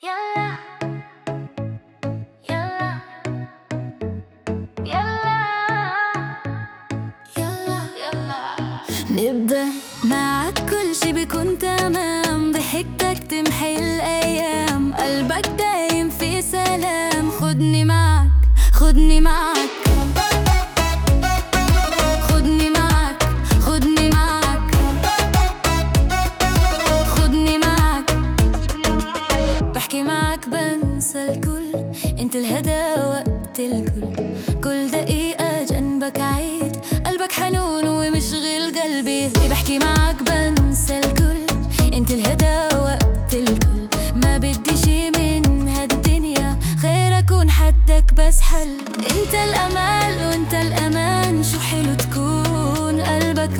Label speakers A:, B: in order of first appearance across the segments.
A: يلا يلا يلا يلا يلا
B: نبدأ معاك كل شي بيكون تمام، ضحكتك تمحي الأيام، قلبك دايم في سلام. خدني معك خدني معك خدني معك خدني معك خدني معك. بحكي معك بنسى الكل، انت الهدى وقت الكل. كل دقيقة جنبك عيد، قلبك حنون ومشغل قلبي. بحكي معك بنسى الكل، انت الهدى وقت الكل. ما بدي شي من هالدنيا غير اكون حدك بس حل. انت الامل وانت الامان، شو حلو تكون قلبك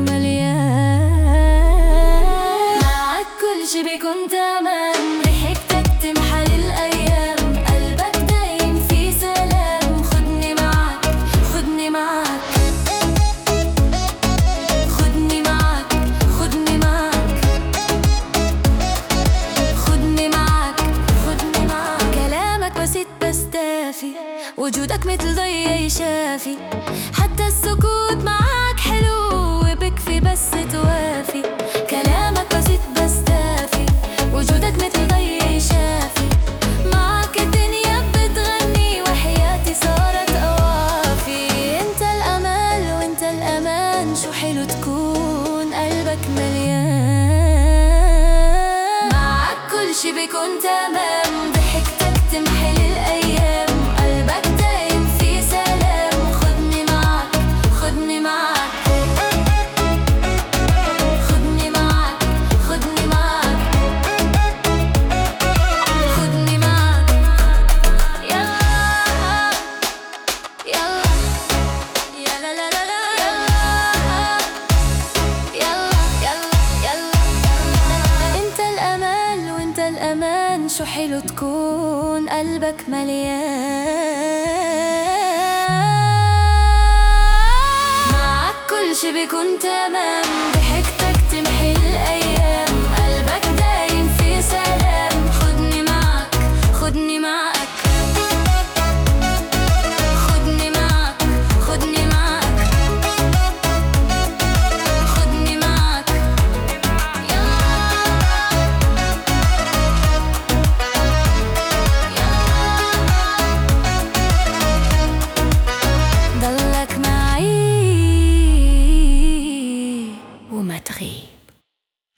B: مليان. معك كل شي بيكون تمام، ضحكتك تمحل الايام، قلبك دايم في سلام. خدني معك خدني معك خدني معك خدني معك خدني معك خدني معك. كلامك بسيط بس دافي، وجودك مثل ضي شافي. حتى السكوت معك حلو وبكفي بس توافي. كلامك بسيط بس دافي، وجودك مثل ضي شافي. معك الدنيا بتغني وحياتي صارت أوافي. انت الأمل وانت الأمان، شو حلو تكون قلبك مليان. معك كل شي بيكون تمام، ضحكتك تمحل الأيام، قلبك دايم في سلام. خدني معك خدني معك خدني معك خدني معك خدني معك. يلا يلا يلا لا لا لا يلا يلا يلا. انت الامل وانت الامان، شو حلو تكون قلبك مليان. معك كل شي بيكون تمام،